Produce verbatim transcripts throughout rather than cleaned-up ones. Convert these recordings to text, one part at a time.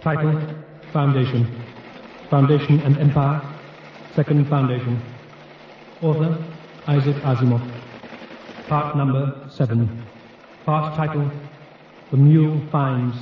Title, Foundation. Foundation and Empire, Second Foundation. Author, Isaac Asimov. Part number seven. Part title, The Mule Finds.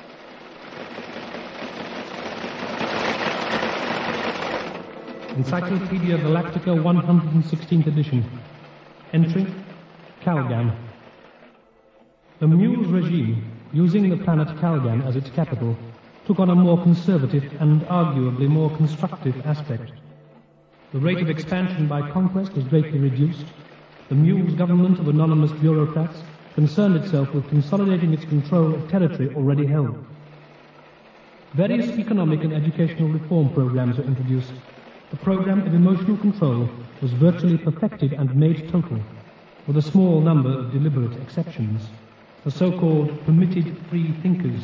Encyclopedia Galactica one hundred sixteenth edition. Entry, Calgan. The Mule's regime, using the planet Calgan as its capital, took on a more conservative and arguably more constructive aspect. The rate of expansion by conquest was greatly reduced. The Mule's government of anonymous bureaucrats concerned itself with consolidating its control of territory already held. Various economic and educational reform programs were introduced. The program of emotional control was virtually perfected and made total, with a small number of deliberate exceptions, the so-called permitted free thinkers.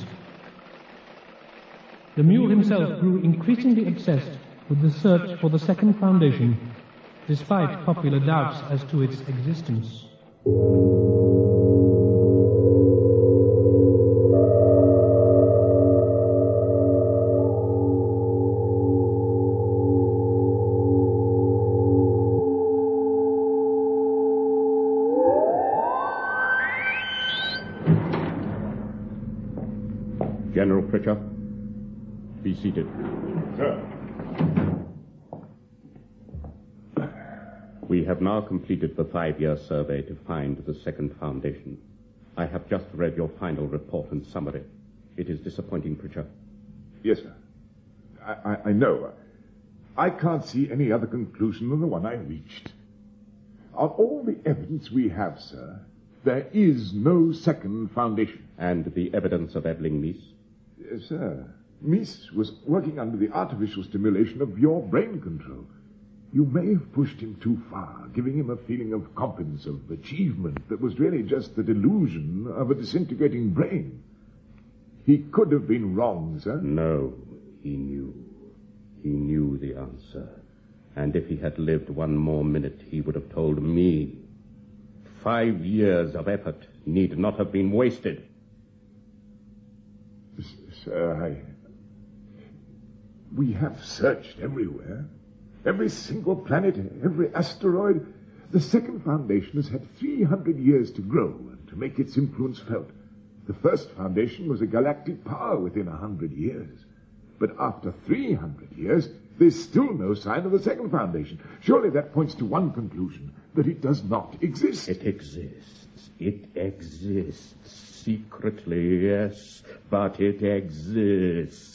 The Mule himself grew increasingly obsessed with the search for the Second Foundation, despite popular doubts as to its existence. General Pritchard, be seated. Sir. We have now completed the five-year survey to find the Second Foundation. I have just read your final report and summary. It is disappointing, Pritchard. Yes, sir. I, I, I know. I can't see any other conclusion than the one I reached. On all the evidence we have, sir, there is no Second Foundation. And the evidence of Eveling Meese? Yes, sir. Meese was working under the artificial stimulation of your brain control. You may have pushed him too far, giving him a feeling of competence, of achievement that was really just the delusion of a disintegrating brain. He could have been wrong, sir. No, he knew. He knew the answer. And if he had lived one more minute, he would have told me. Five years of effort need not have been wasted. Sir, I... We have searched everywhere. Every single planet, every asteroid. The Second Foundation has had three hundred years to grow and to make its influence felt. The First Foundation was a galactic power within a hundred years. But after three hundred years, there's still no sign of the Second Foundation. Surely that points to one conclusion, that it does not exist. It exists. It exists. Secretly, yes, but it exists.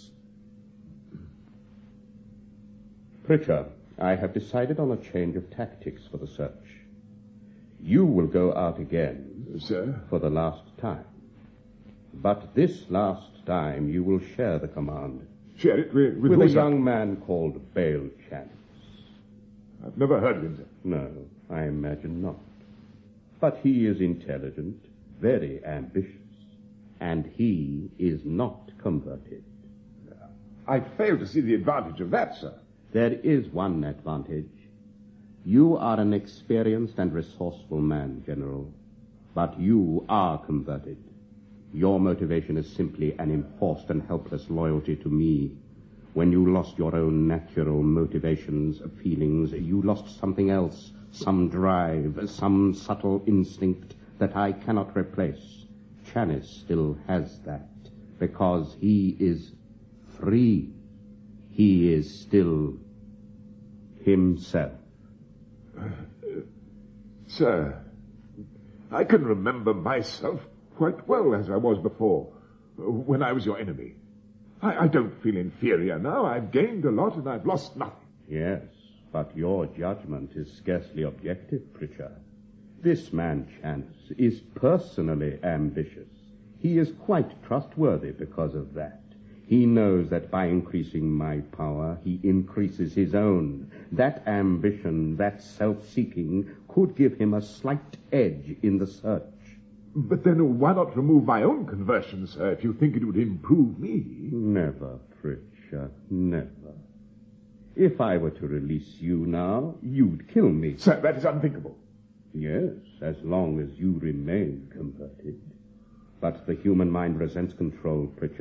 Pritchard, I have decided on a change of tactics for the search. You will go out again, sir, for the last time. But this last time you will share the command. Share it with, with, with a sir? young man called Bale Chance. I've never heard of him, sir. No, I imagine not. But he is intelligent, very ambitious, and he is not converted. I fail to see the advantage of that, sir. There is one advantage. You are an experienced and resourceful man, General, but you are converted. Your motivation is simply an enforced and helpless loyalty to me. When you lost your own natural motivations, feelings, you lost something else, some drive, some subtle instinct that I cannot replace. Chanis still has that, because he is free. He is still himself. Uh, uh, sir, I can remember myself quite well as I was before, when I was your enemy. I, I don't feel inferior now. I've gained a lot and I've lost nothing. Yes, but your judgment is scarcely objective, Pritchard. This man, Chance, is personally ambitious. He is quite trustworthy because of that. He knows that by increasing my power, he increases his own. That ambition, that self-seeking, could give him a slight edge in the search. But then why not remove my own conversion, sir, if you think it would improve me? Never, Pritchard, never. If I were to release you now, you'd kill me. Sir, that is unthinkable. Yes, as long as you remain converted. But the human mind resents control, Pritchard.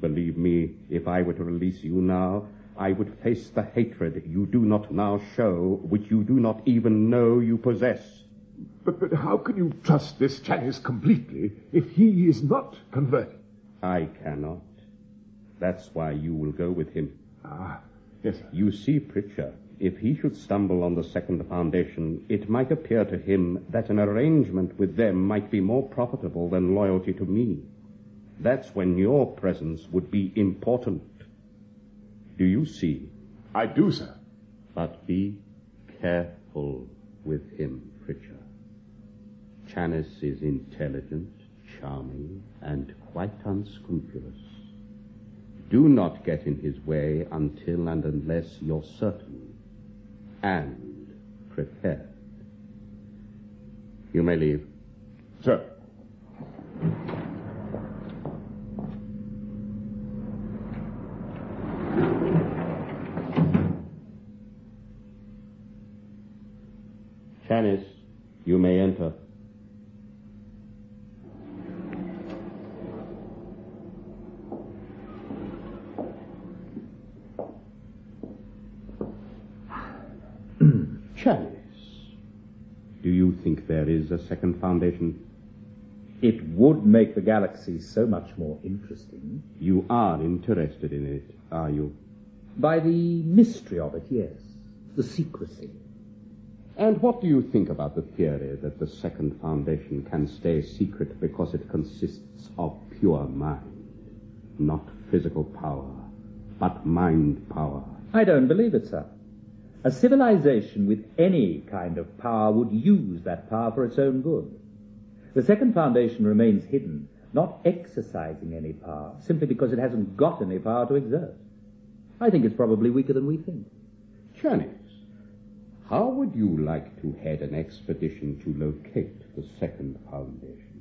Believe me, if I were to release you now, I would face the hatred you do not now show, which you do not even know you possess. But, but how can you trust this Chanis completely if he is not converted? I cannot. That's why you will go with him. Ah, yes, sir. You see, Pritchard, if he should stumble on the second foundation, it might appear to him that an arrangement with them might be more profitable than loyalty to me. That's when your presence would be important. Do you see? I do, sir. But be careful with him, Pritchard. Chanis is intelligent, charming, and quite unscrupulous. Do not get in his way until and unless you're certain and prepared. You may leave. Sir. Chanis, you may enter. Chanis, do you think there is a second foundation? It would make the galaxy so much more interesting. You are interested in it, are you? By the mystery of it, yes. The secrecy. And what do you think about the theory that the second foundation can stay secret because it consists of pure mind? Not physical power, but mind power. I don't believe it, sir. A civilization with any kind of power would use that power for its own good. The second foundation remains hidden, not exercising any power, simply because it hasn't got any power to exert. I think it's probably weaker than we think. Chanis, how would you like to head an expedition to locate the second foundation?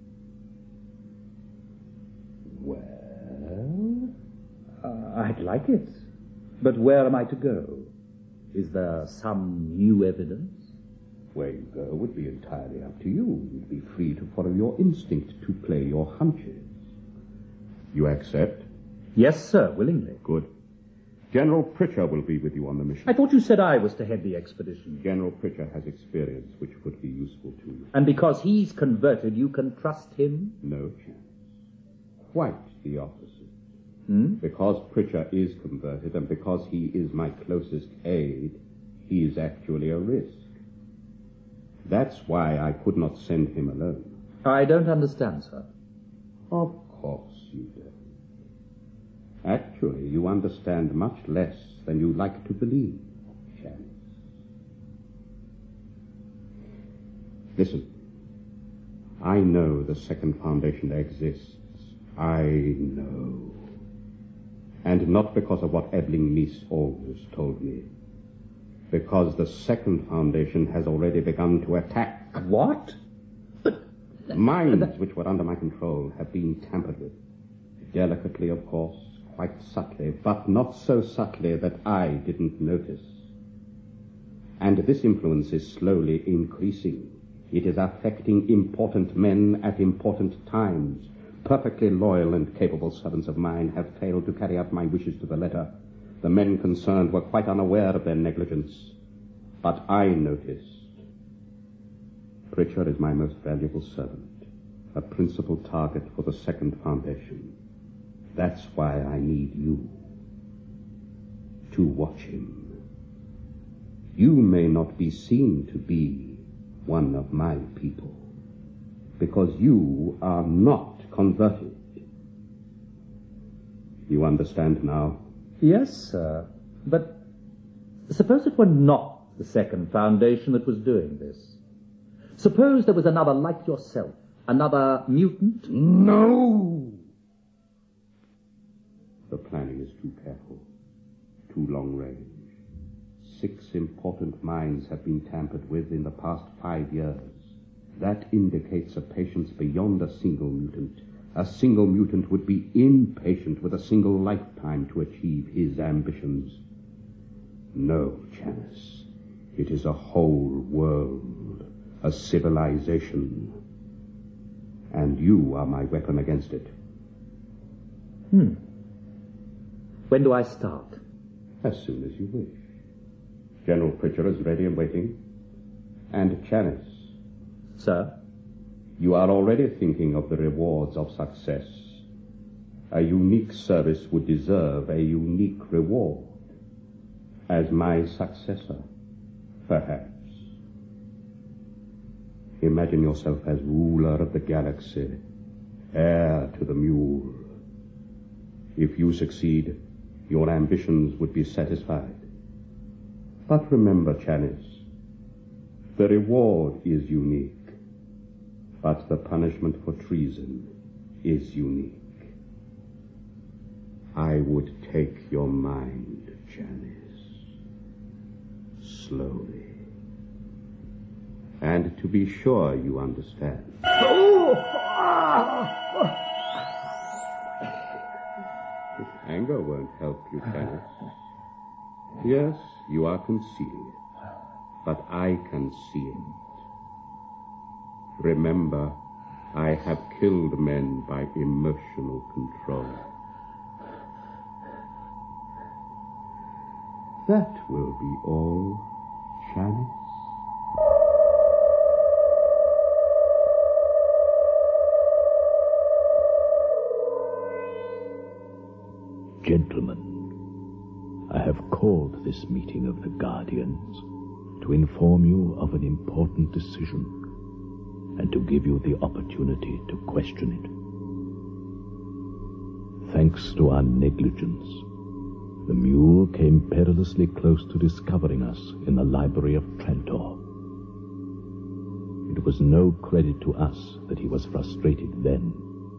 Well? Uh, I'd like it. But where am I to go? Is there some new evidence? Where you go would be entirely up to you. You'd be free to follow your instinct, to play your hunches. You accept? Yes, sir, willingly. Good. General Pritchard will be with you on the mission. I thought you said I was to head the expedition. General Pritchard has experience which could be useful to you. And because he's converted, you can trust him? No chance. Quite the opposite. Hmm? Because Pritchard is converted and because he is my closest aide, he is actually a risk. That's why I could not send him alone. I don't understand, sir. Of course you don't. Actually, you understand much less than you like to believe, Chanis. Listen. I know the second foundation exists. I know. And not because of what Ebling Meese always told me. Because the second foundation has already begun to attack. What? Minds which were under my control have been tampered with. Delicately, of course, quite subtly, but not so subtly that I didn't notice. And this influence is slowly increasing. It is affecting important men at important times. Perfectly loyal and capable servants of mine have failed to carry out my wishes to the letter. The men concerned were quite unaware of their negligence. But I noticed. Pritchard is my most valuable servant, a principal target for the second foundation. That's why I need you to watch him. You may not be seen to be one of my people, because you are not converted. You understand now? Yes, sir. But suppose it were not the second foundation that was doing this. Suppose there was another like yourself, another mutant? No! The planning is too careful, too long range. Six important minds have been tampered with in the past five years. That indicates a patience beyond a single mutant. A single mutant would be impatient with a single lifetime to achieve his ambitions. No, Chanis. It is a whole world, a civilization. And you are my weapon against it. Hmm. When do I start? As soon as you wish. General Pritchard is ready and waiting. And Chanis. Sir? You are already thinking of the rewards of success. A unique service would deserve a unique reward. As my successor, perhaps. Imagine yourself as ruler of the galaxy, heir to the mule. If you succeed, your ambitions would be satisfied. But remember, Chanis, the reward is unique, but the punishment for treason is unique. I would take your mind, Chanis, slowly. And to be sure you understand. Oh! Ah! This anger won't help you, Chanis. Yes, you are concealing it, but I can see it. Remember, I have killed men by emotional control. That will be all, Chanis. Gentlemen, I have called this meeting of the Guardians to inform you of an important decision and to give you the opportunity to question it. Thanks to our negligence, the mule came perilously close to discovering us in the library of Trantor. It was no credit to us that he was frustrated then.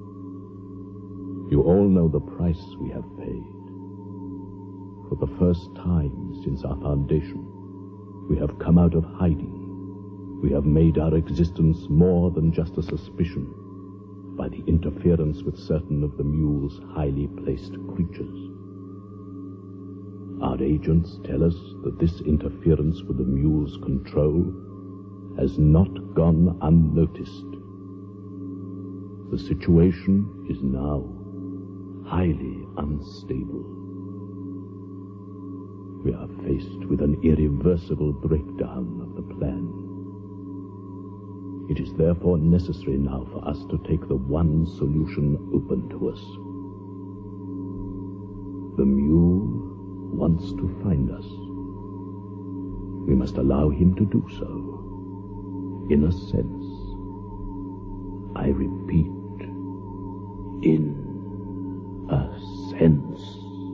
You all know the price we have paid. For the first time since our foundation, we have come out of hiding. We have made our existence more than just a suspicion by the interference with certain of the mule's highly placed creatures. Our agents tell us that this interference with the mule's control has not gone unnoticed. The situation is now highly unstable. We are faced with an irreversible breakdown of the plan. It is therefore necessary now for us to take the one solution open to us. The mule wants to find us. We must allow him to do so. In a sense. I repeat, in a sense.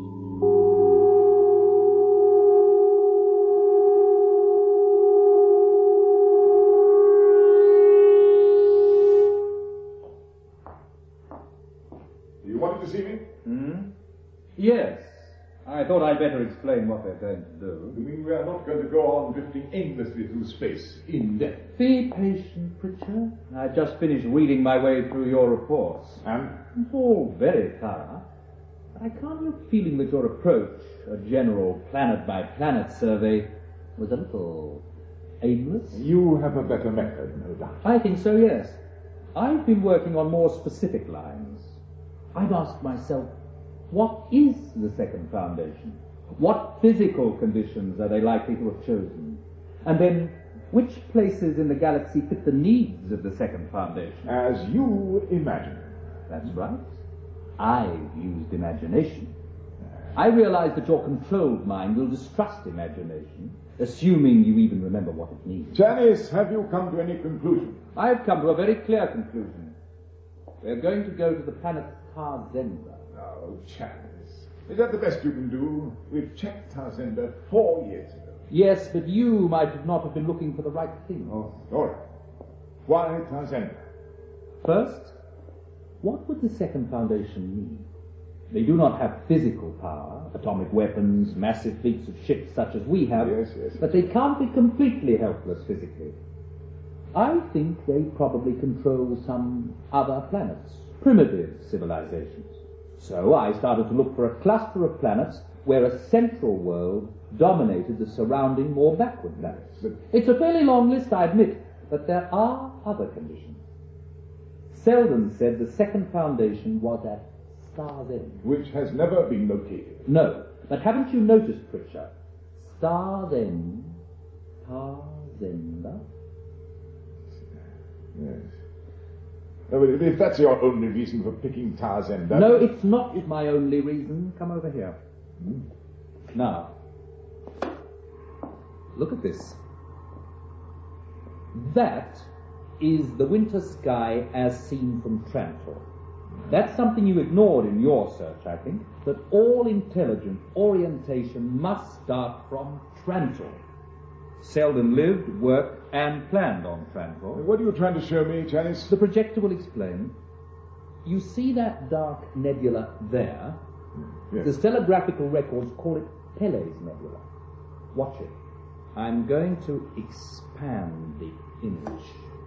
You wanted to see me? Hmm? Yes. I thought I'd better explain what they're going to do. You mean we are not going to go on drifting aimlessly through space, in depth? Be patient, Pritchard. I've just finished reading my way through your reports. And? It's all very thorough. I can't help feeling that your approach, a general planet-by-planet survey, was a little aimless. You have a better method, no doubt. I think so, yes. I've been working on more specific lines. I've asked myself, what is the Second Foundation? What physical conditions are they likely to have chosen? And then, which places in the galaxy fit the needs of the Second Foundation? As you imagine. That's right. I've used imagination. I realize that your controlled mind will distrust imagination, assuming you even remember what it means. Janice, have you come to any conclusion? I've come to a very clear conclusion. We're going to go to the planet Tarzenda. Oh, Janice. Is that the best you can do? We've checked Tarzenda four years ago. Yes, but you might not have been looking for the right thing. Oh, all right. Why Tarzenda? First, what would the Second Foundation need? They do not have physical power, atomic weapons, massive fleets of ships such as we have, Yes, yes. but they can't be completely helpless physically. I think they probably control some other planets, primitive civilizations. So I started to look for a cluster of planets where a central world dominated the surrounding, more backward planets. But It's a fairly long list, I admit, but there are other conditions. Selden said the Second Foundation was at Star's End. Which has never been located. No, but haven't you noticed, Pritchard? Star's End, Tarzenda? Yes. No, but if that's your only reason for picking Tarzenda... No, it's not my only reason. Come over here. Hmm. Now, look at this. That is the winter sky as seen from Trantor. That's something you ignored in your search, I think, that all intelligent orientation must start from Trantor. Selden lived, worked, and planned on Trantor. What are you trying to show me, Janice? The projector will explain. You see that dark nebula there? Yes. The stellographical records call it Pele's Nebula. Watch it. I'm going to expand the image.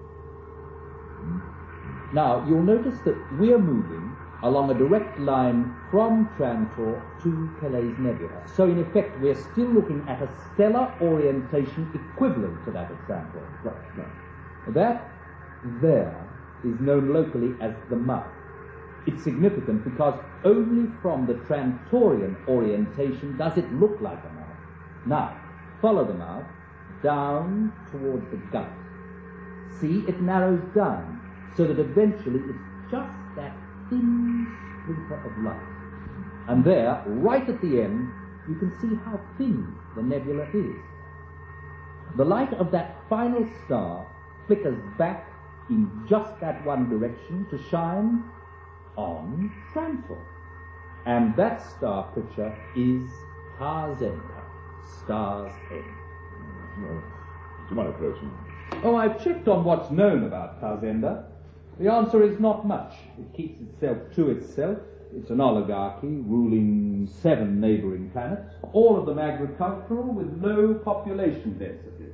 Now, you'll notice that we're moving along a direct line from Trantor to Pele's Nebula. So, in effect, we're still looking at a stellar orientation equivalent to that of Trantor. Right, right. That there is known locally as the mouth. It's significant because only from the Trantorian orientation does it look like a mouth. Now, follow the mouth down towards the gut. See, it narrows down so that eventually it's just that thin splinter of light. And there, right at the end, you can see how thin the nebula is. The light of that final star flickers back in just that one direction to shine on Trantor. And that star picture is Tarzenda, Star's End. No. To my approaching. Oh, I've checked on what's known about Tarzenda. The answer is not much. It keeps itself to itself. It's an oligarchy ruling seven neighboring planets, all of them agricultural with low population densities.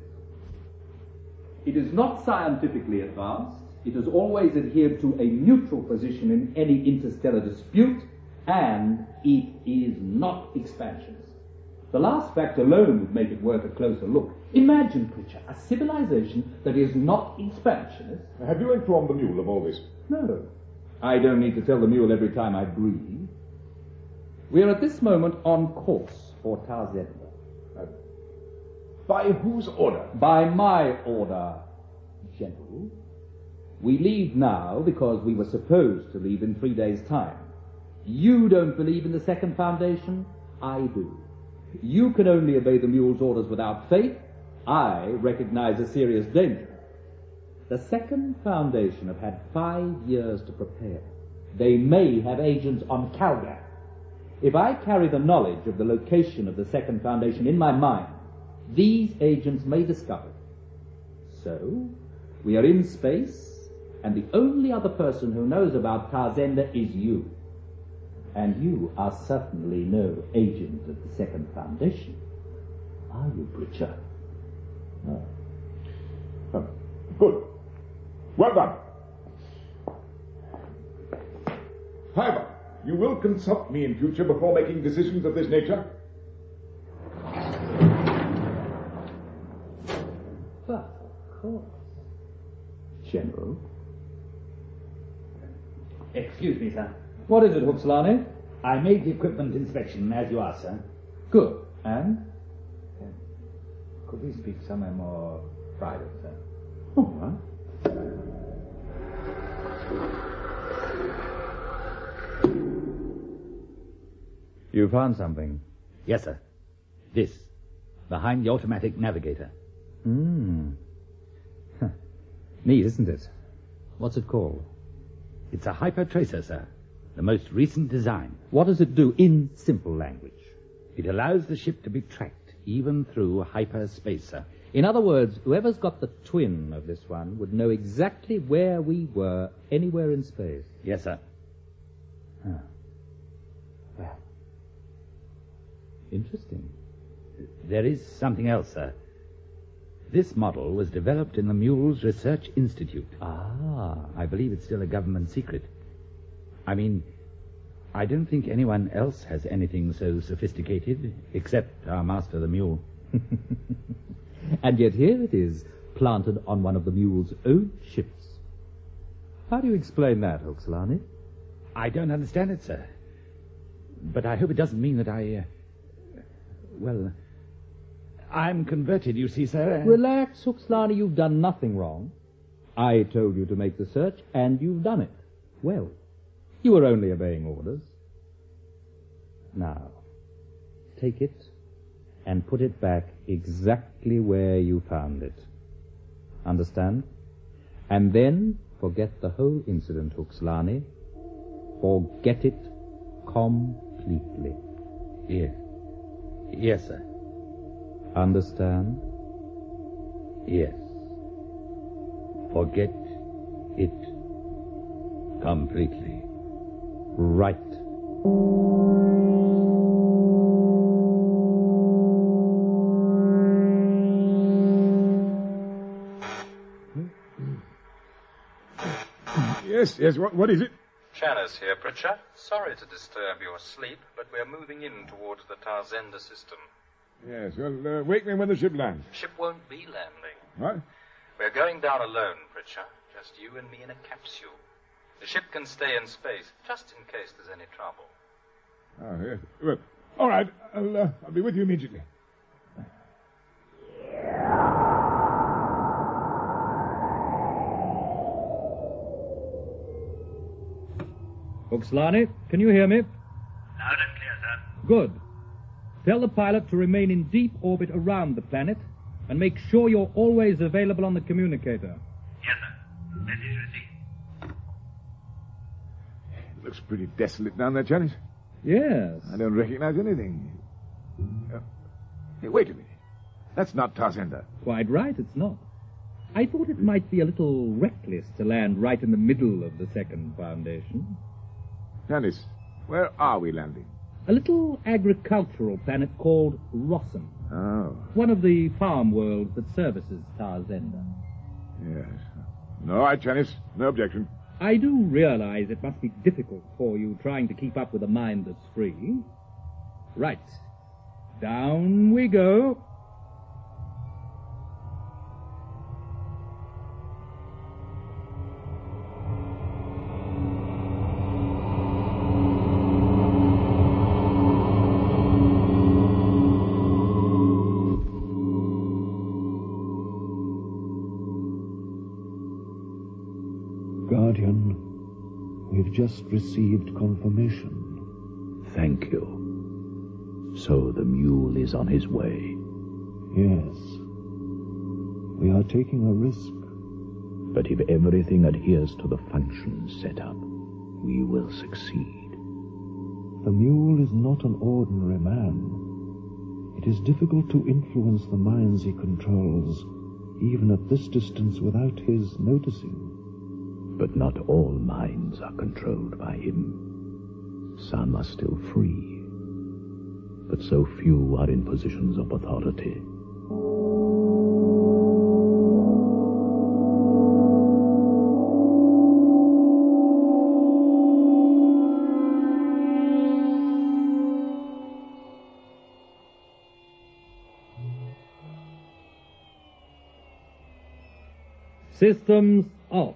It is not scientifically advanced. It has always adhered to a neutral position in any interstellar dispute, and it is not expansionist. The last fact alone would make it worth a closer look. Imagine, Pritchard, a civilization that is not expansionist. Have you informed the mule of all this? No. I don't need to tell the mule every time I breathe. We are at this moment on course for Tarzenda. Uh, by whose order? By my order, General. We leave now because we were supposed to leave in three days' time. You don't believe in the second foundation? I do. You can only obey the mule's orders without faith. I recognize a serious danger. The second foundation have had five years to prepare. They may have agents on Calgan. If I carry the knowledge of the location of the second foundation in my mind, these agents may discover it. So, we are in space, and the only other person who knows about Tarzenda is you. And you are certainly no agent of the second foundation. Are you, Pritchard? No. Oh, good. Well done. However, you will consult me in future before making decisions of this nature? But, of course. General? Excuse me, sir. What is it, Huxlani? I made the equipment inspection, as you asked, sir. Good. And? Could we speak somewhere more private, sir? All right. You found something? Yes, sir. This. Behind the automatic navigator. Hmm. Huh. Neat, isn't it? What's it called? It's a hypertracer, sir. The most recent design. What does it do in simple language? It allows the ship to be tracked, even through hyperspace, sir. In other words, whoever's got the twin of this one would know exactly where we were anywhere in space. Yes, sir. Huh. Well, interesting. There is something else, sir. This model was developed in the Mules Research Institute. Ah. I believe it's still a government secret. I mean, I don't think anyone else has anything so sophisticated, except our master, the mule. And yet here it is, planted on one of the mule's own ships. How do you explain that, Huxlani? I don't understand it, sir. but I hope it doesn't mean that I... Uh, well, I'm converted, you see, sir. Relax, Huxlani, you've done nothing wrong. I told you to make the search, and you've done it. Well, you were only obeying orders. Now, take it and put it back exactly where you found it. Understand? And then forget the whole incident, Huxlani. Forget it completely. Yes. Yes, sir. Understand? Yes. Forget it completely. Right. Yes, yes, what, what is it? Chanis here, Pritchard. Sorry to disturb your sleep, but we're moving in towards the Tarzenda system. Yes, well, uh, wake me when the ship lands. Ship won't be landing. What? We're going down alone, Pritchard. Just you and me in a capsule. The ship can stay in space, just in case there's any trouble. Oh, yes. Well, all right, I'll, uh, I'll be with you immediately. Huxlani, can you hear me? Loud and clear, sir. Good. Tell the pilot to remain in deep orbit around the planet and make sure you're always available on the communicator. Yes, sir. Message received. It looks pretty desolate down there, Chanis. Yes. I don't recognize anything. Uh, hey, wait a minute. That's not Tarzenda. Quite right, it's not. I thought it might be a little reckless to land right in the middle of the second foundation. Chanis, where are we landing? A little agricultural planet called Rossum. Oh. One of the farm worlds that services Tarzenda. Yes. All right, Chanis. No objection. I do realize it must be difficult for you trying to keep up with a mind that's free. Right. Down we go. Guardian, we've just received confirmation. Thank you. So the mule is on his way. Yes. We are taking a risk. But if everything adheres to the functions set up, we will succeed. The mule is not an ordinary man. It is difficult to influence the minds he controls, even at this distance without his noticing. But not all minds are controlled by him. Some are still free, but so few are in positions of authority. Systems off.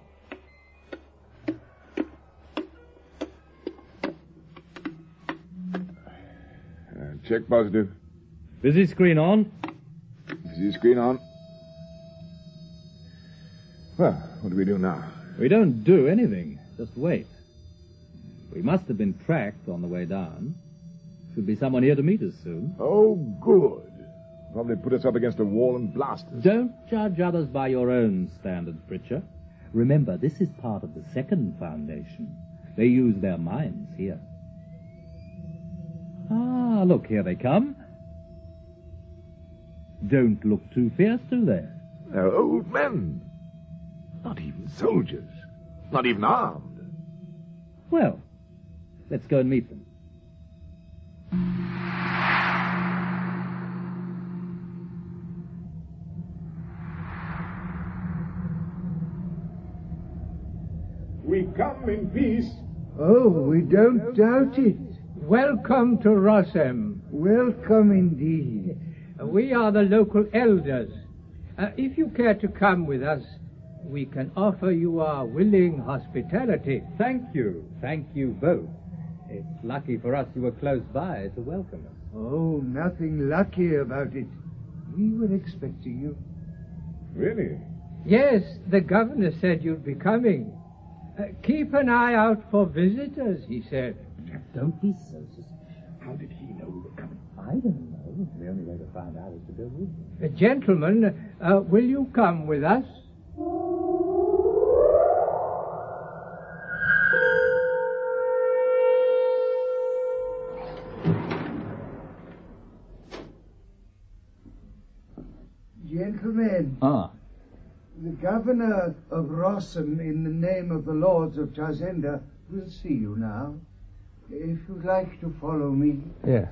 Check positive. Busy screen on. Busy screen on. Well, what do we do now? We don't do anything. Just wait. We must have been tracked on the way down. Should be someone here to meet us soon. Oh, good. Probably put us up against a wall and blast us. Don't judge others by your own standards, Pritchard. Remember, this is part of the second foundation. They use their minds here. Ah, look, here they come. Don't look too fierce, do they? They're old men. Not even soldiers. Not even armed. Well, let's go and meet them. We come in peace. Oh, we don't doubt it. Welcome to Rossum. Welcome indeed. We are the local elders. Uh, if you care to come with us, we can offer you our willing hospitality. Thank you. Thank you both. It's lucky for us you were close by to welcome us. Oh, nothing lucky about it. We were expecting you. Really? Yes, the governor said you'd be coming. Uh, keep an eye out for visitors, he said. Don't be so suspicious. How did he know we were coming? I don't know. The only way to find out is to go with him. Uh, gentlemen, uh, will you come with us? Gentlemen. Ah. The governor of Rossum, in the name of the lords of Tazenda, will see you now. If you'd like to follow me. Yes.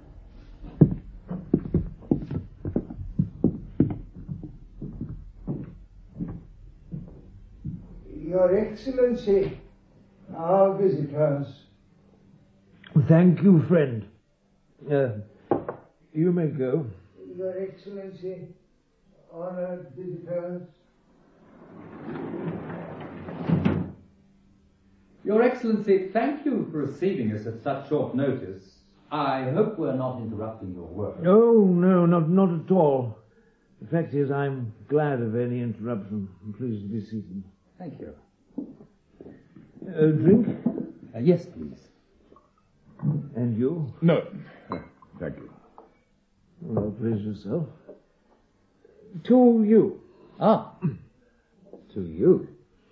Your Excellency, our visitors. Thank you, friend. Uh, you may go. Your Excellency, honored visitors. Your Excellency, thank you for receiving us at such short notice. I hope we're not interrupting your work. Oh, no, not not at all. The fact is, I'm glad of any interruption. Please be seated. Thank you. A drink? Uh, yes, please. And you? No. Thank you. Well, please yourself. To you. Ah. To you.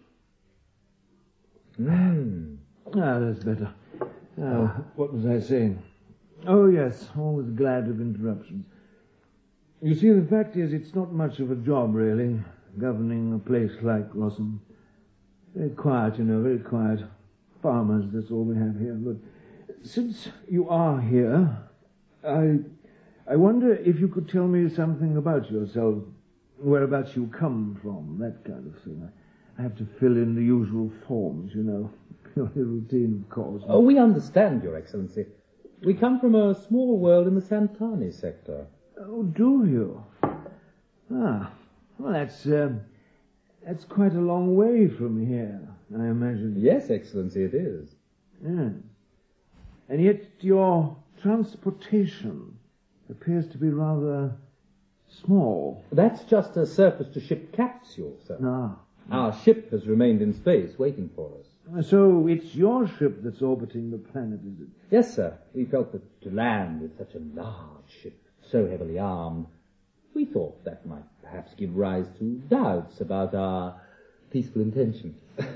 Hmm. Ah, that's better. Now, what was I saying? Oh, yes, always glad of interruptions. You see, the fact is, it's not much of a job, really, governing a place like Rossum. Very quiet, you know, very quiet. Farmers, that's all we have here. But since you are here, I I wonder if you could tell me something about yourself, whereabouts you come from, that kind of thing. I have to fill in the usual forms, you know. Purely routine, of course. Oh, we understand, Your Excellency. We come from a small world in the Santani sector. Oh, do you? Ah, well, that's, um, that's quite a long way from here, I imagine. Yes, Excellency, it is. Yes. And yet your transportation appears to be rather small. That's just a surface-to-ship capsule, sir. Ah. Our ship has remained in space, waiting for us. So it's your ship that's orbiting the planet, is it? Yes, sir. We felt that to land with such a large ship, so heavily armed, we thought that might perhaps give rise to doubts about our peaceful intentions.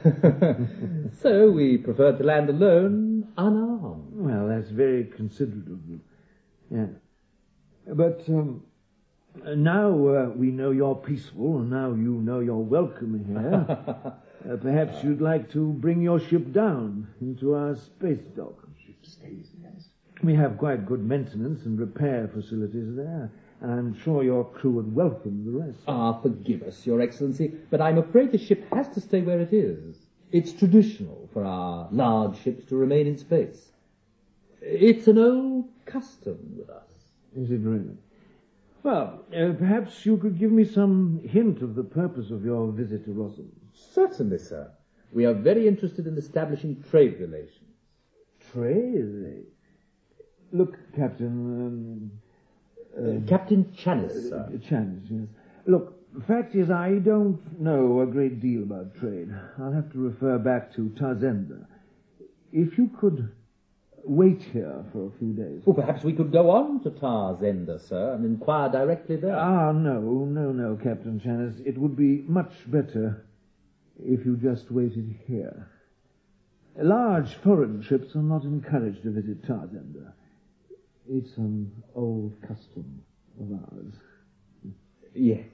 So we preferred to land alone, unarmed. Well, that's very considerate of you. Yeah. But um, now uh, we know you're peaceful, and now you know you're welcome here. uh, perhaps you'd like to bring your ship down into our space dock. Ship stays, yes. We have quite good maintenance and repair facilities there, and I'm sure your crew would welcome the rest. Ah, forgive us, Your Excellency, but I'm afraid the ship has to stay where it is. It's traditional for our large ships to remain in space. It's an old custom with us. Is it really? Well, uh, perhaps you could give me some hint of the purpose of your visit to Rossum. Certainly, sir. We are very interested in establishing trade relations. Trade? Look, Captain... Um, uh, Captain Chanis, sir. Uh, Chanis, yes. Look, the fact is I don't know a great deal about trade. I'll have to refer back to Tazenda. If you could wait here for a few days. Well, perhaps we could go on to Tarzenda, sir, and inquire directly there. Ah, no, no, no, Captain Chanis. It would be much better if you just waited here. Large foreign ships are not encouraged to visit Tarzenda. It's an old custom of ours. Yes.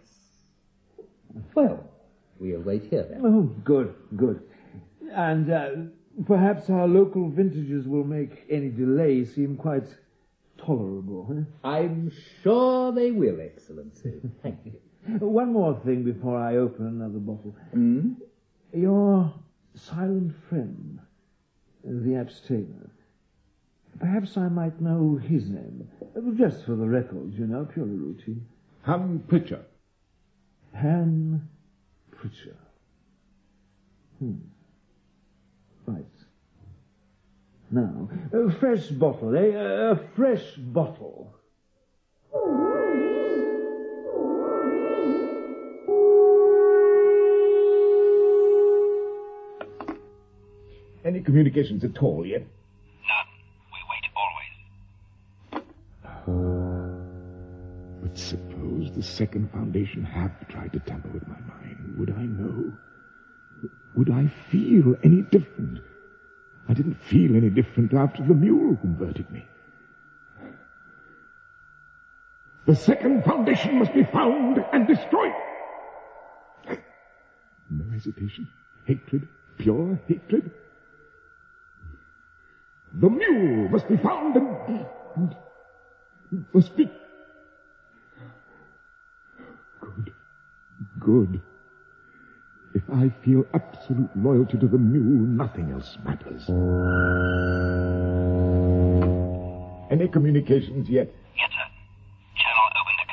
Well, we'll wait here then. Oh, good, good. And uh, perhaps our local vintages will make any delay seem quite tolerable. Huh? I'm sure they will, Excellency. Thank you. One more thing before I open another bottle. Mm? Your silent friend, the abstainer. Perhaps I might know his name. Just for the record, you know, purely routine. Han Pritchard. Han Pritchard. Hmm. Right. Now, a fresh bottle, eh? A fresh bottle. Any communications at all yet? None. We wait always. But suppose the second foundation have tried to tamper with my mind. Would I know? Would I feel any different? I didn't feel any different after the mule converted me. The second foundation must be found and destroyed. No hesitation. Hatred. Pure hatred. The mule must be found and, and must be... Good. Good. If I feel absolute loyalty to the mule, nothing else matters. Any communications yet? Yes, sir. Channel open to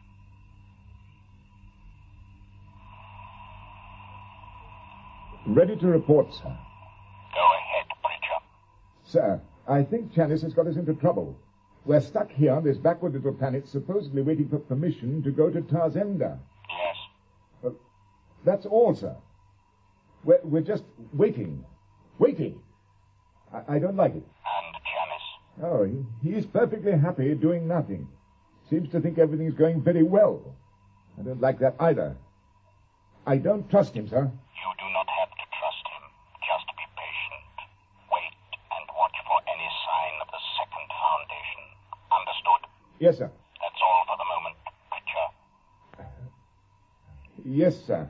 Calgan. Ready to report, sir. Go ahead, Preacher. Sir, I think Chalice has got us into trouble. We're stuck here on this backward little planet, supposedly waiting for permission to go to Tarzenda. Yes. Uh, that's all, sir. We're, we're just waiting. Waiting. I, I don't like it. And Chalice? Oh, he, he's perfectly happy doing nothing. Seems to think everything's going very well. I don't like that either. I don't trust him, sir. You do not have to trust him. Just be patient. Wait and watch for any sign of the second foundation. Understood? Yes, sir. That's all for the moment, Preacher. Yes, sir.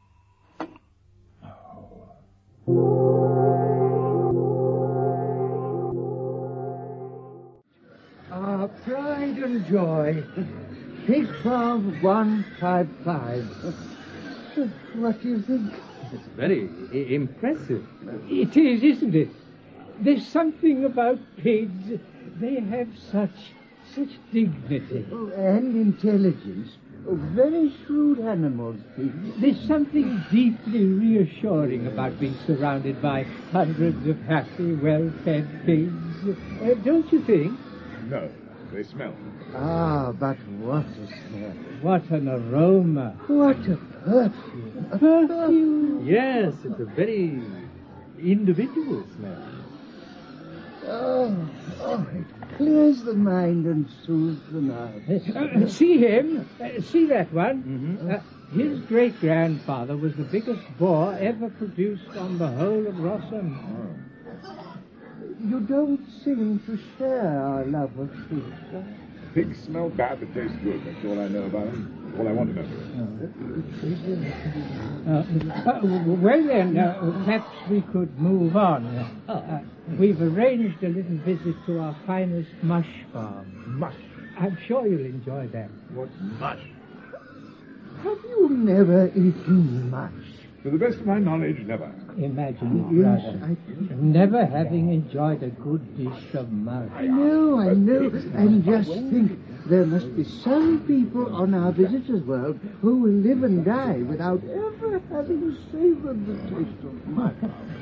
Our pride and joy. Pig Farm one five five. What do you think? It's very I- impressive. It is, isn't it? There's something about pigs. They have such, such dignity. Oh, and intelligence. Oh, very shrewd animals, pigs. There's something deeply reassuring about being surrounded by hundreds of happy, well-fed pigs. Uh, don't you think? No, they smell. Ah, but what a smell. What an aroma. What a perfume. A perfume. Yes, it's a very individual smell. Oh, oh, it clears the mind and soothes the nerves. Uh, see him? Uh, see that one? Mm-hmm. Uh, his great-grandfather was the biggest boar ever produced on the whole of Rossum. Oh. You don't seem to share our love of fish, sir. Pigs smell bad but taste good. That's all I know about them. All I want to know. Uh, uh, well then, uh, perhaps we could move on. Uh, we've arranged a little visit to our finest mush farm. Mush? I'm sure you'll enjoy that. What's mush? Have you never eaten mush? To the best of my knowledge, never. Imagine it, Yes, brother. I... Never having enjoyed a good dish of mush. I know, I know. And just think, there must be some people on our visitors' world who will live and die without ever having savored the taste of mush.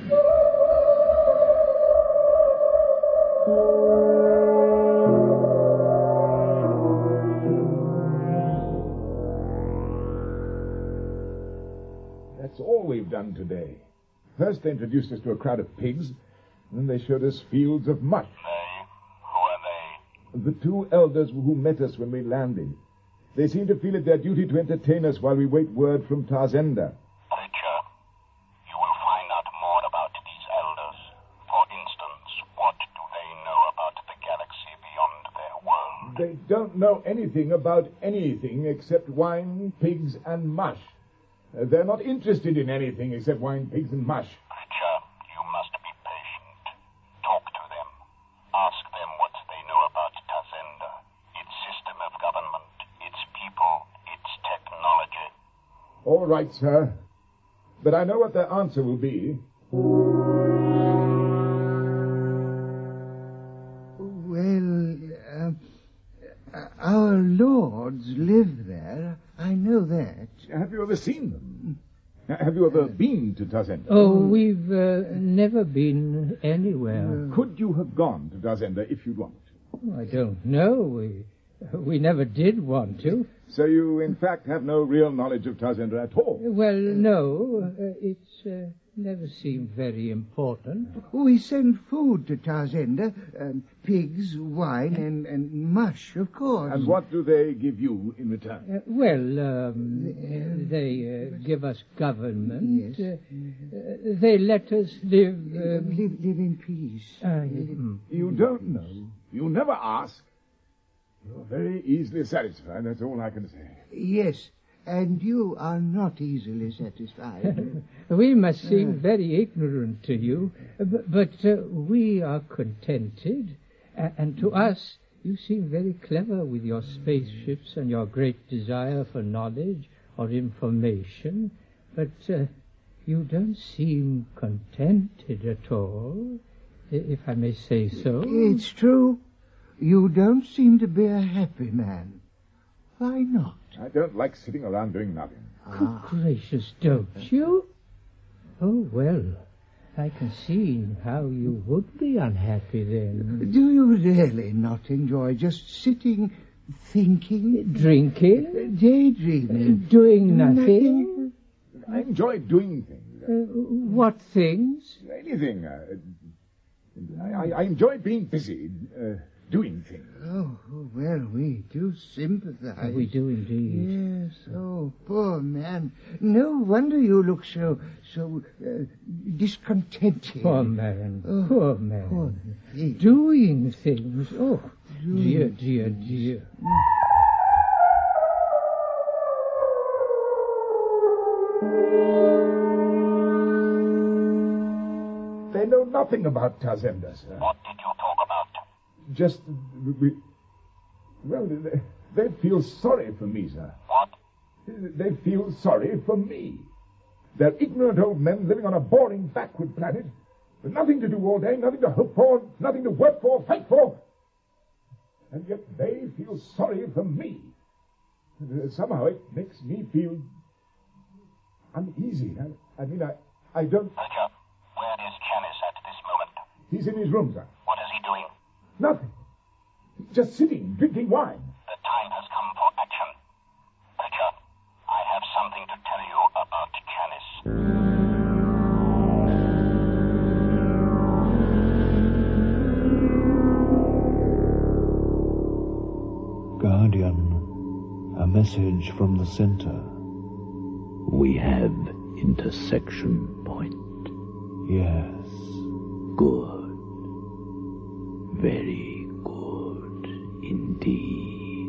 That's all we've done today. First they introduced us to a crowd of pigs, and then they showed us fields of mush. They? Who are they? The two elders who met us when we landed. They seem to feel it their duty to entertain us while we wait word from Tarzenda. Preacher, you will find out more about these elders. For instance, what do they know about the galaxy beyond their world? They don't know anything about anything except wine, pigs, and mush. Uh, they're not interested in anything except wine, pigs, and mush. Preacher, you must be patient. Talk to them. Ask them what they know about Tarzenda, its system of government, its people, its technology. All right, sir. But I know what their answer will be. Well, uh, our lords live there. I know that. Have you ever seen them? Have you ever been to Tazenda? Oh, we've uh, never been anywhere. Could you have gone to Tazenda if you'd wanted to? I don't know. We, we never did want to. So you, in fact, have no real knowledge of Tazenda at all? Well, no. Uh, it's uh, never seemed very important. We send food to Tazenda, um, pigs, wine, and, and mush, of course. And what do they give you in return? Uh, well, um, uh, they uh, give us government. Yes. Uh, uh, they let us live... Um, live, live in peace. Uh, mm. You don't know. You never ask. You're very easily satisfied, that's all I can say. Yes, and you are not easily satisfied. We must seem uh. very ignorant to you, but, but uh, we are contented, and, and to us you seem very clever with your spaceships and your great desire for knowledge or information, but uh, you don't seem contented at all, if I may say so. It's true. You don't seem to be a happy man. Why not? I don't like sitting around doing nothing. Good ah. gracious, don't you? Oh, well, I can see how you would be unhappy then. Do you really not enjoy just sitting, thinking? Drinking? Daydreaming? Doing nothing? nothing? I enjoy doing things. Uh, what things? Anything. Uh, I, I enjoy being busy. Uh, Doing things. Oh, well, we do sympathize. We do indeed. Yes, oh, poor man. No wonder you look so, so uh, discontented. Poor man, oh, poor man. Poor thing. Doing things. Oh, Doing. dear, dear, dear. They know nothing about Tazenda, sir. What did you talk about? Just, we, well, they, they feel sorry for me, sir. What? They feel sorry for me. They're ignorant old men living on a boring, backward planet, with nothing to do all day, nothing to hope for, nothing to work for, fight for. And yet they feel sorry for me. Uh, somehow it makes me feel uneasy. I, I mean, I, I don't... Richard, where is Janice at this moment? He's in his room, sir. What is he doing? Nothing. Just sitting, drinking wine. The time has come for action. Richard, I have something to tell you about Janice. Guardian, a message from the center. We have intersection point. Yes. Good. Very good indeed.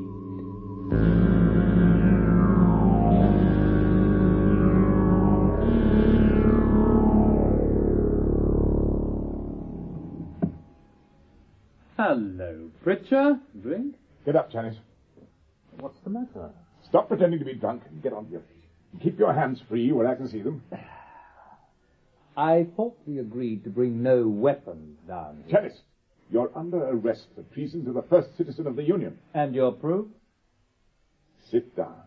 Hello, Pritchard. Drink? Get up, Janice. What's the matter? Stop pretending to be drunk and get on your feet. Keep your hands free where I can see them. I thought we agreed to bring no weapons down here. Janice, you're under arrest for treason to the first citizen of the Union. And your proof? Sit down.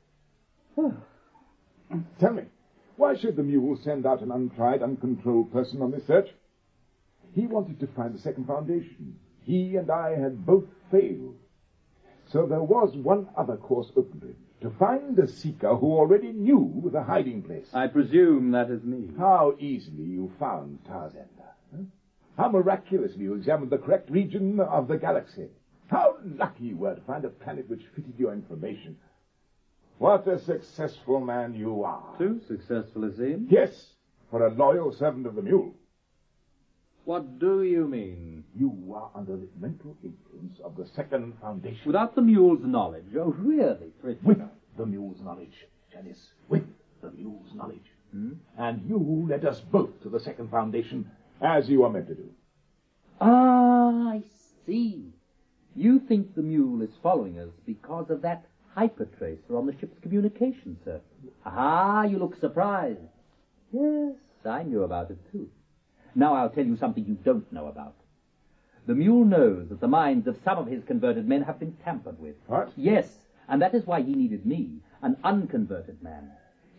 Tell me, why should the mule send out an untried, uncontrolled person on this search? He wanted to find the second foundation. He and I had both failed. So there was one other course open to him, to find a seeker who already knew the hiding place. I presume that is me. How easily you found Tazenda. Huh? How miraculously you examined the correct region of the galaxy. How lucky you were to find a planet which fitted your information. What a successful man you are. Too successful, it seems. Yes, for a loyal servant of the mule. What do you mean? You are under the mental influence of the second foundation. Without the mule's knowledge? Oh, really, Pritchard? With the mule's knowledge, Janice. With the mule's knowledge. Hmm? And you led us both to the second foundation, as you are meant to do. Ah, I see. You think the mule is following us because of that hypertracer on the ship's communication circuit. Ah, you look surprised. Yes, I knew about it, too. Now I'll tell you something you don't know about. The mule knows that the minds of some of his converted men have been tampered with. What? Yes, and that is why he needed me, an unconverted man.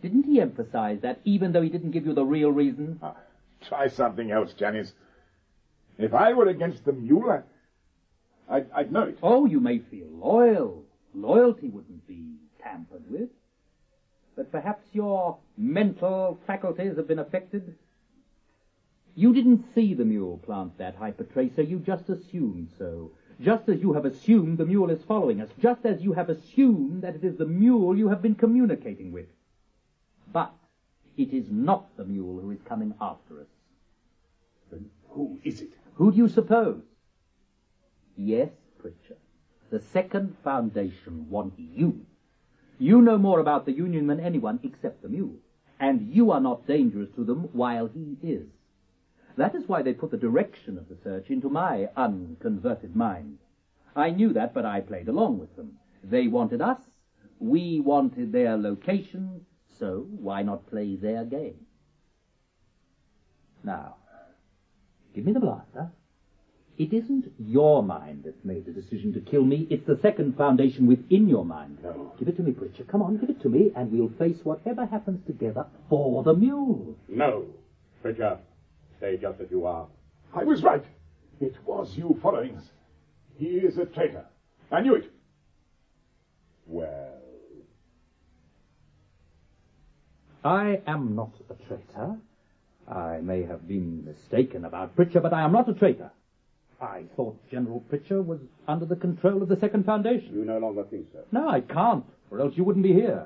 Didn't he emphasize that, even though he didn't give you the real reason? Ah, try something else, Janice. If I were against the mule, I, I'd, I'd know it. Oh, you may feel loyal. Loyalty wouldn't be tampered with. But perhaps your mental faculties have been affected. You didn't see the mule plant that hypertracer. You just assumed so. Just as you have assumed the mule is following us. Just as you have assumed that it is the mule you have been communicating with. But it is not the mule who is coming after us. Then who is it? Who do you suppose? Yes, Pritchard. The Second Foundation want you. You know more about the Union than anyone except the mule. And you are not dangerous to them while he is. That is why they put the direction of the search into my unconverted mind. I knew that, but I played along with them. They wanted us. We wanted their location. So why not play their game? Now, give me the blaster. It isn't your mind that made the decision to kill me. It's the Second Foundation within your mind. No. Give it to me, Pritchard. Come on, give it to me, and we'll face whatever happens together for the mule. No, Pritchard. Stay just as you are. I was right. It was you following us. He is a traitor. I knew it. Well... I am not a traitor. I may have been mistaken about Pritchard, but I am not a traitor. I thought General Pritchard was under the control of the Second Foundation. You no longer think so? No, I can't, or else you wouldn't be here.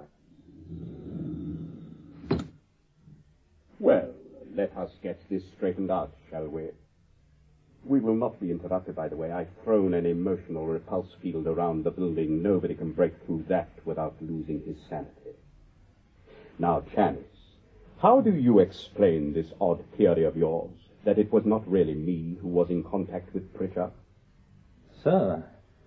Well, let us get this straightened out, shall we? We will not be interrupted, by the way. I've thrown an emotional repulse field around the building. Nobody can break through that without losing his sanity. Now, Janice, how do you explain this odd theory of yours, that it was not really me who was in contact with Pritchard? Sir,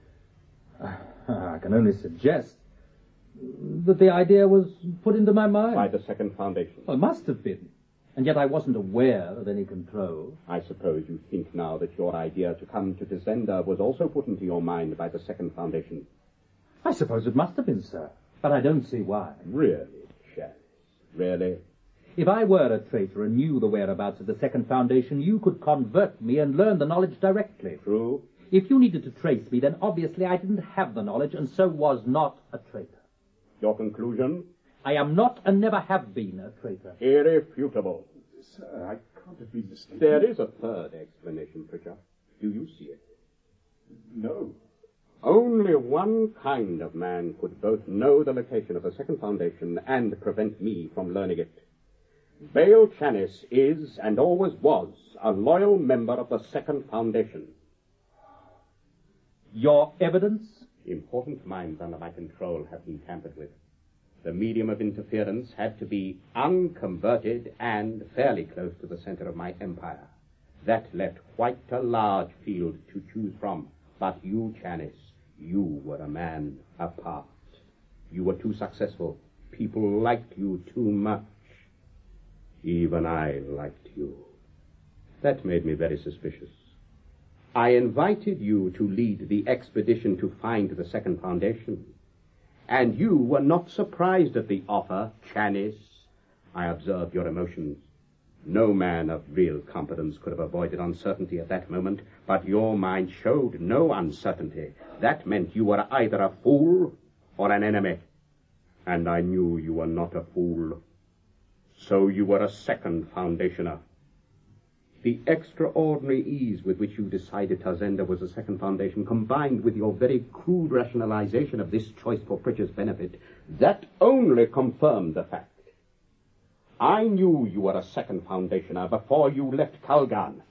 I can only suggest that the idea was put into my mind. By the Second Foundation? Well, it must have been. And yet I wasn't aware of any control. I suppose you think now that your idea to come to Descender was also put into your mind by the Second Foundation? I suppose it must have been, sir. But I don't see why. Really, Janice? Really? If I were a traitor and knew the whereabouts of the Second Foundation, you could convert me and learn the knowledge directly. True. If you needed to trace me, then obviously I didn't have the knowledge and so was not a traitor. Your conclusion? I am not and never have been a traitor. Irrefutable. Sir, I can't have been mistaken. There is a third explanation, Pritchard. Do you see it? No. Only one kind of man could both know the location of the Second Foundation and prevent me from learning it. Vale Chanis is, and always was, a loyal member of the Second Foundation. Your evidence? Important minds under my control have been tampered with. The medium of interference had to be unconverted and fairly close to the center of my empire. That left quite a large field to choose from. But you, Chanis, you were a man apart. You were too successful. People liked you too much. Even I liked you. That made me very suspicious. I invited you to lead the expedition to find the Second Foundation. And you were not surprised at the offer, Chanis. I observed your emotions. No man of real competence could have avoided uncertainty at that moment, but your mind showed no uncertainty. That meant you were either a fool or an enemy. And I knew you were not a fool. So you were a Second Foundationer. The extraordinary ease with which you decided Tazenda was a Second Foundation, combined with your very crude rationalization of this choice for Pritchard's benefit, that only confirmed the fact. I knew you were a Second Foundationer before you left Calgan.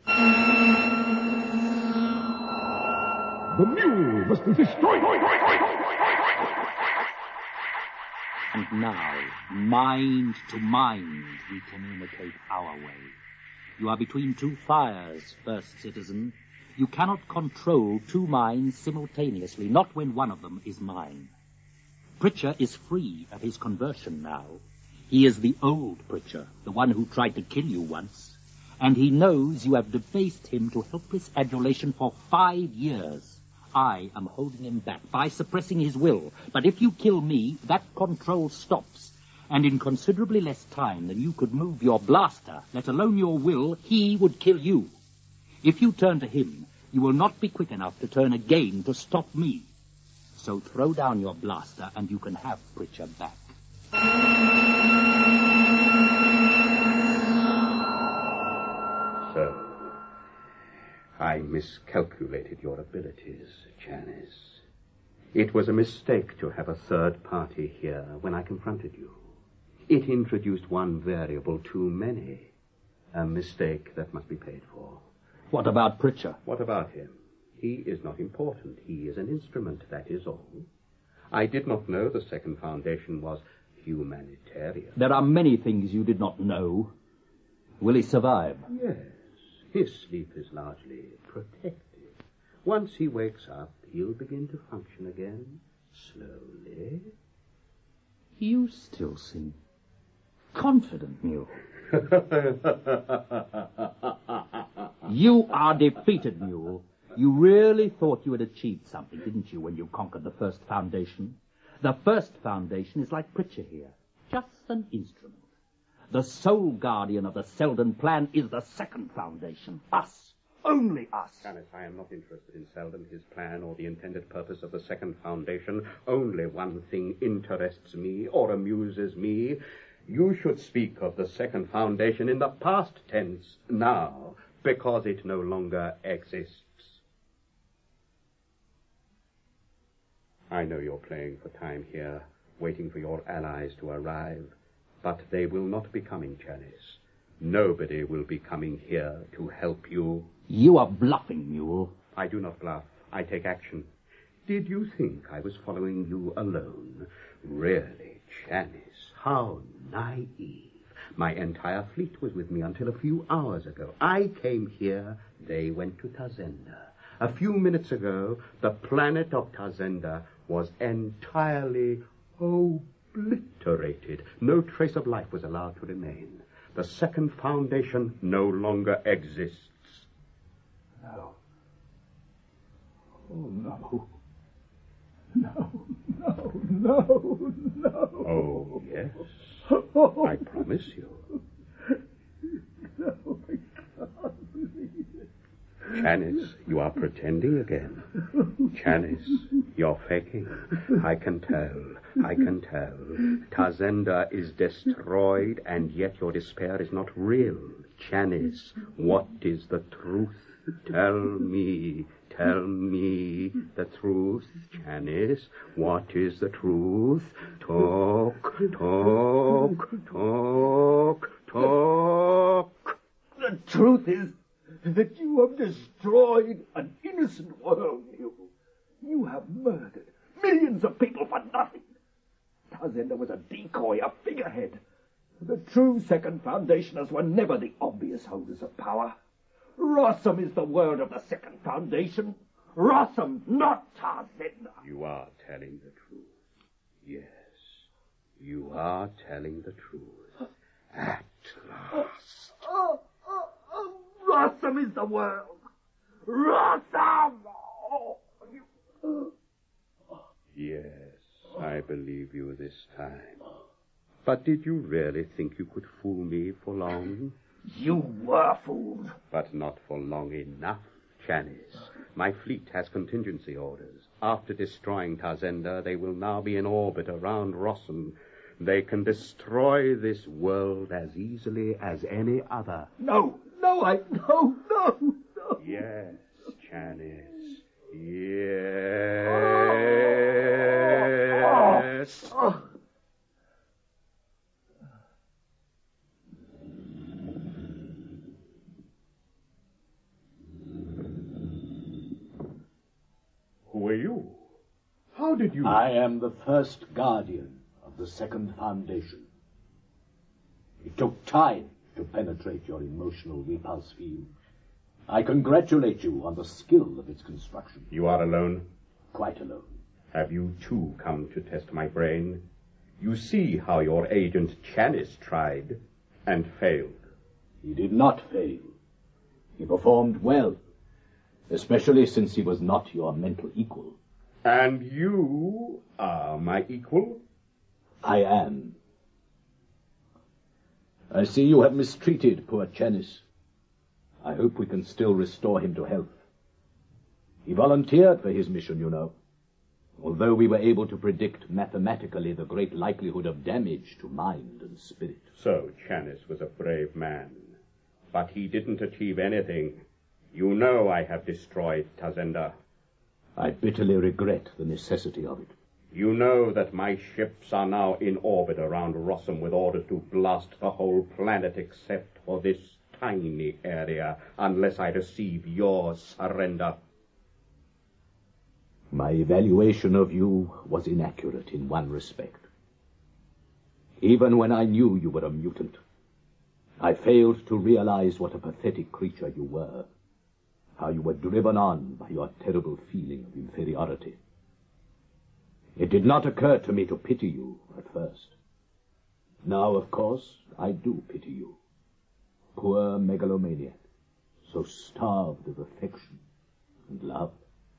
The mule must be destroyed! And now, mind to mind, we communicate our way. You are between two fires, First Citizen. You cannot control two minds simultaneously, not when one of them is mine. Pritchard is free of his conversion now. He is the old Pritchard, the one who tried to kill you once. And he knows you have debased him to helpless adulation for five years. I am holding him back by suppressing his will. But if you kill me, that control stops. And in considerably less time than you could move your blaster, let alone your will, he would kill you. If you turn to him, you will not be quick enough to turn again to stop me. So throw down your blaster and you can have Pritchard back. So, I miscalculated your abilities, Janice. It was a mistake to have a third party here when I confronted you. It introduced one variable too many. A mistake that must be paid for. What about Pritchard? What about him? He is not important. He is an instrument, that is all. I did not know the Second Foundation was humanitarian. There are many things you did not know. Will he survive? Yes. His sleep is largely protected. Once he wakes up, he'll begin to function again, slowly. You still seem confident, Mule. You are defeated, Mule. You really thought you had achieved something, didn't you, when you conquered the First Foundation? The First Foundation is like Pritchard here, just an instrument. The sole guardian of the Selden plan is the Second Foundation. Us. Only us. Janice, I am not interested in Selden, his plan, or the intended purpose of the Second Foundation. Only one thing interests me or amuses me. You should speak of the Second Foundation in the past tense now, because it no longer exists. I know you're playing for time here, waiting for your allies to arrive, but they will not be coming, Janice. Nobody will be coming here to help you. You are bluffing, Mule. I do not bluff. I take action. Did you think I was following you alone? Really, Janice, how naive. My entire fleet was with me until a few hours ago. I came here, they went to Tazenda. A few minutes ago, the planet of Tazenda was entirely obliterated. No trace of life was allowed to remain. The Second Foundation no longer exists. No. Oh, no. No, no, no, no. Oh, yes. I promise you. No, I can't believe it. Janice, you are pretending again. Janice, you're faking. I can tell. I can tell. Tazenda is destroyed, and yet your despair is not real. Janice, what is the truth? Tell me. Tell me the truth, Janice. What is the truth? Talk, talk, talk, talk. The truth is that you have destroyed an innocent world, you. You have murdered millions of people for nothing. Tazenda was a decoy, a figurehead. The true Second Foundationers were never the obvious holders of power. Rossum is the word of the Second Foundation. Rossum, not Tazenda. You are telling the truth. Yes, you are telling the truth. At last. Oh, oh, oh, Rossum is the word. Rossum! Oh, you... Yes, I believe you this time. But did you really think you could fool me for long? You were fooled. But not for long enough, Janice. My fleet has contingency orders. After destroying Tazenda, they will now be in orbit around Rossum. They can destroy this world as easily as any other. No, no, I... No, no, no. Yes, Janice. Yes. Oh, oh. Who are you? How did you... I am the first guardian of the Second Foundation. It took time to penetrate your emotional repulse field. I congratulate you on the skill of its construction. You are alone? Quite alone. Have you, too, come to test my brain? You see how your agent Janice tried and failed. He did not fail. He performed well, especially since he was not your mental equal. And you are my equal? I am. I see you have mistreated poor Chanis. I hope we can still restore him to health. He volunteered for his mission, you know. Although we were able to predict mathematically the great likelihood of damage to mind and spirit. So Chanis was a brave man, but he didn't achieve anything. You know I have destroyed Tazenda. I bitterly regret the necessity of it. You know that my ships are now in orbit around Rossum with orders to blast the whole planet except for this tiny area, unless I receive your surrender. My evaluation of you was inaccurate in one respect. Even when I knew you were a mutant, I failed to realize what a pathetic creature you were, how you were driven on by your terrible feeling of inferiority. It did not occur to me to pity you at first. Now, of course, I do pity you. Poor megalomaniac, so starved of affection and love.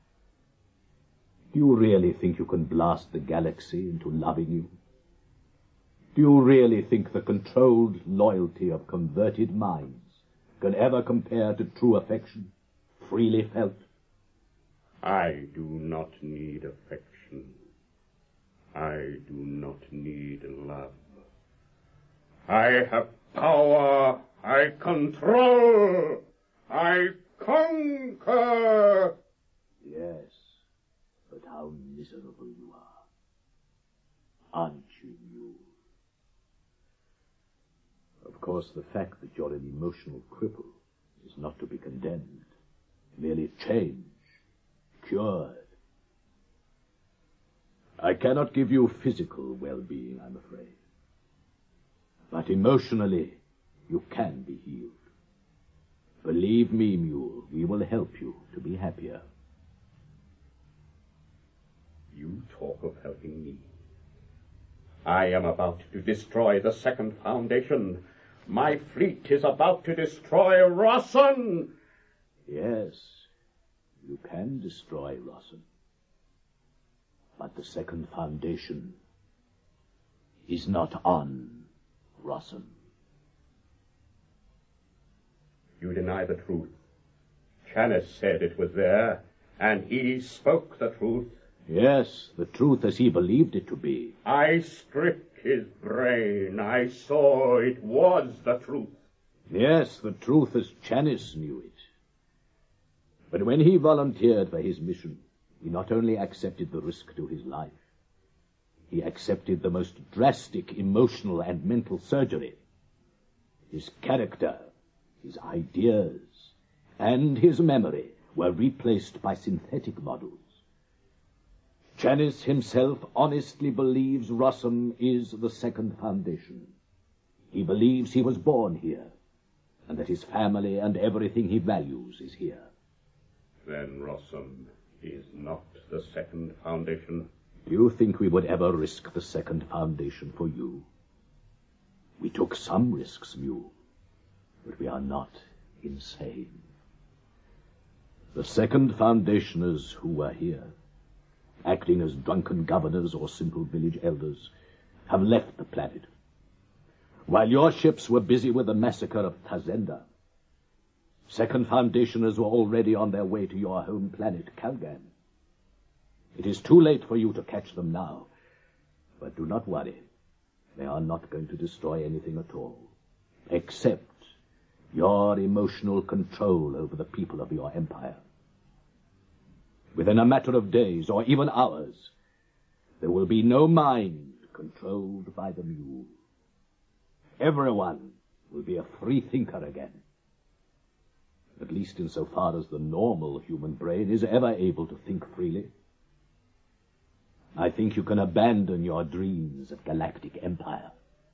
Do you really think you can blast the galaxy into loving you? Do you really think the controlled loyalty of converted minds can ever compare to true affection, freely felt? I do not need affection. I do not need love. I have power. I control. I conquer. Yes, but how miserable you are. Aren't you, Mule? Of course, the fact that you're an emotional cripple is not to be condemned. Merely changed, cured. I cannot give you physical well-being, I'm afraid. But emotionally, you can be healed. Believe me, Mule, we will help you to be happier. You talk of helping me. I am about to destroy the Second Foundation. My fleet is about to destroy Rossum. Yes, you can destroy Rossum. But the Second Foundation is not on Rossum. You deny the truth. Chanis said it was there, and he spoke the truth. Yes, the truth as he believed it to be. I stripped his brain. I saw it was the truth. Yes, the truth as Chanis knew it. But when he volunteered for his mission, he not only accepted the risk to his life, he accepted the most drastic emotional and mental surgery. His character, his ideas, and his memory were replaced by synthetic models. Chanis himself honestly believes Rossum is the Second Foundation. He believes he was born here, and that his family and everything he values is here. Then Rossum is not the Second Foundation. Do you think we would ever risk the Second Foundation for you? We took some risks, Mule, but we are not insane. The Second Foundationers who were here, acting as drunken governors or simple village elders, have left the planet. While your ships were busy with the massacre of Tazenda, Second Foundationers were already on their way to your home planet, Calgan. It is too late for you to catch them now, but do not worry. They are not going to destroy anything at all, except your emotional control over the people of your empire. Within a matter of days, or even hours, there will be no mind controlled by the Mule. Everyone will be a free thinker again. At least insofar as the normal human brain is ever able to think freely. I think you can abandon your dreams of galactic empire.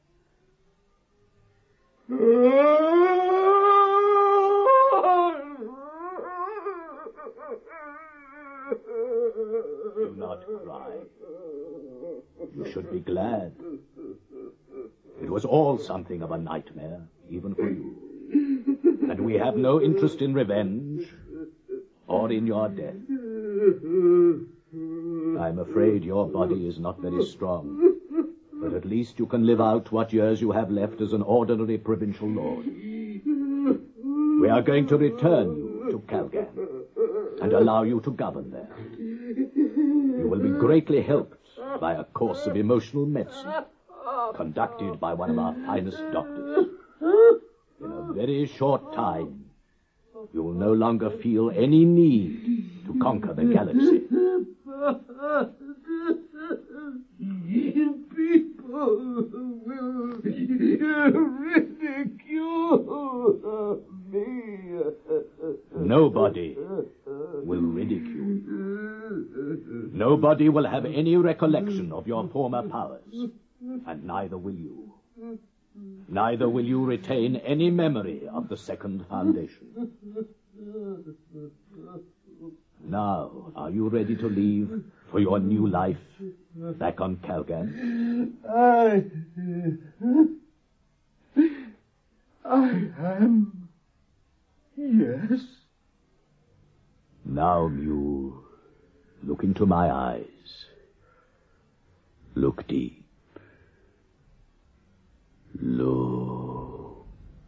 Do not cry. You should be glad. It was all something of a nightmare, even for you. And we have no interest in revenge or in your death. I'm afraid your body is not very strong, But at least you can live out what years you have left as an ordinary provincial lord. We are going to return you to Calgan and allow you to govern there. You will be greatly helped by a course of emotional medicine conducted by one of our finest doctors. In a very short time, you will no longer feel any need to conquer the galaxy. People will ridicule me. Nobody will ridicule. Nobody will have any recollection of your former powers, and neither will you. Neither will you retain any memory of the Second Foundation. Now, are you ready to leave for your new life back on Calgan? I... I am... Yes. Now, Mule, look into my eyes. Look deep. Look.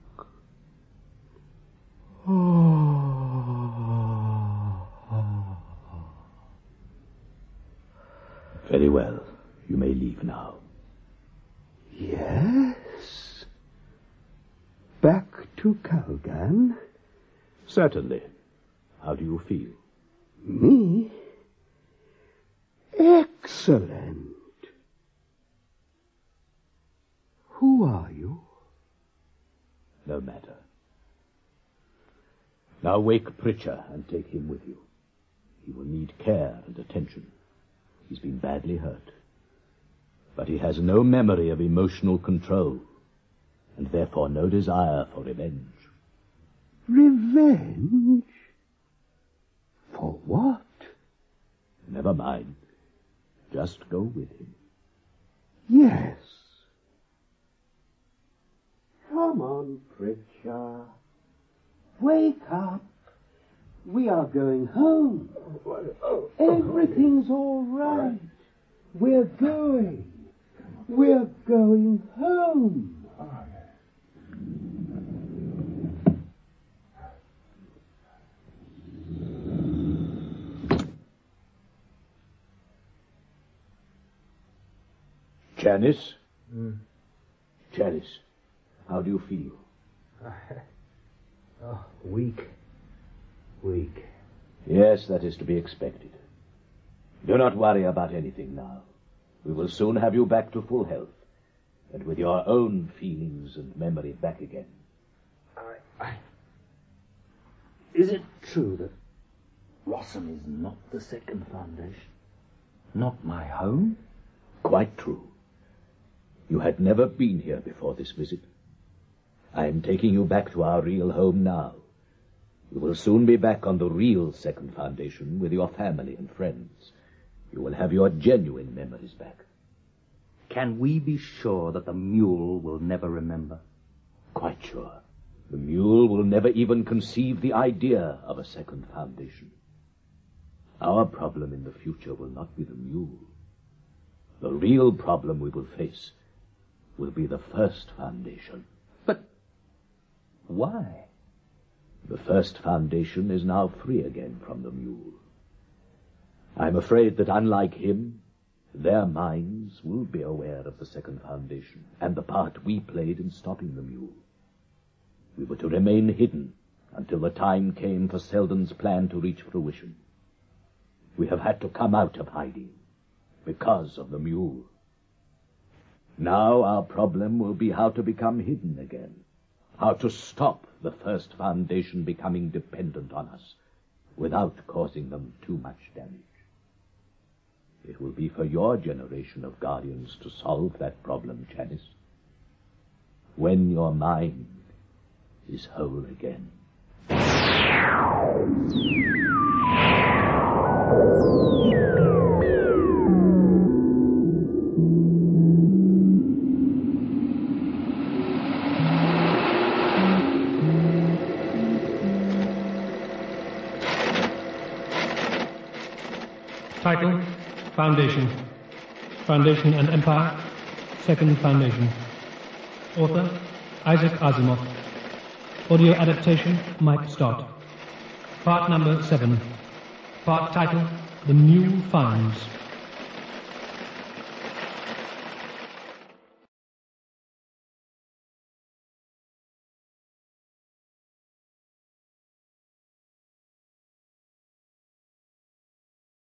Very well. You may leave now. Yes? Back to Calgan? Certainly. How do you feel? Me? Excellent. Who are you? No matter. Now wake Pritchard and take him with you. He will need care and attention. He's been badly hurt. But he has no memory of emotional control, and therefore no desire for revenge. Revenge? For what? Never mind. Just go with him. Yes. Come on, Pritchard. Wake up. We are going home. Everything's all right. We're going. We're going home. Janice? Mm. Janice, how do you feel? Oh, weak. Weak. Yes, that is to be expected. Do not worry about anything now. We will soon have you back to full health, and with your own feelings and memory back again. I, I... Is it true that Rossum is not the Second Foundation? Not my home? Quite true. You had never been here before this visit. I am taking you back to our real home now. You will soon be back on the real Second Foundation with your family and friends. You will have your genuine memories back. Can we be sure that the mule will never remember? Quite sure. The mule will never even conceive the idea of a Second Foundation. Our problem in the future will not be the mule. The real problem we will face will be the First Foundation. But why? The First Foundation is now free again from the mule. I'm afraid that unlike him, their minds will be aware of the Second Foundation and the part we played in stopping the mule. We were to remain hidden until the time came for Selden's plan to reach fruition. We have had to come out of hiding because of the mule. Now our problem will be how to become hidden again, how to stop the First Foundation becoming dependent on us without causing them too much damage. It will be for your generation of Guardians to solve that problem, Janice, when your mind is whole again. Title, Foundation. Foundation and Empire. Second Foundation. Author, Isaac Asimov. Audio adaptation, Mike Stott. Part number seven. Part title, The New Finds.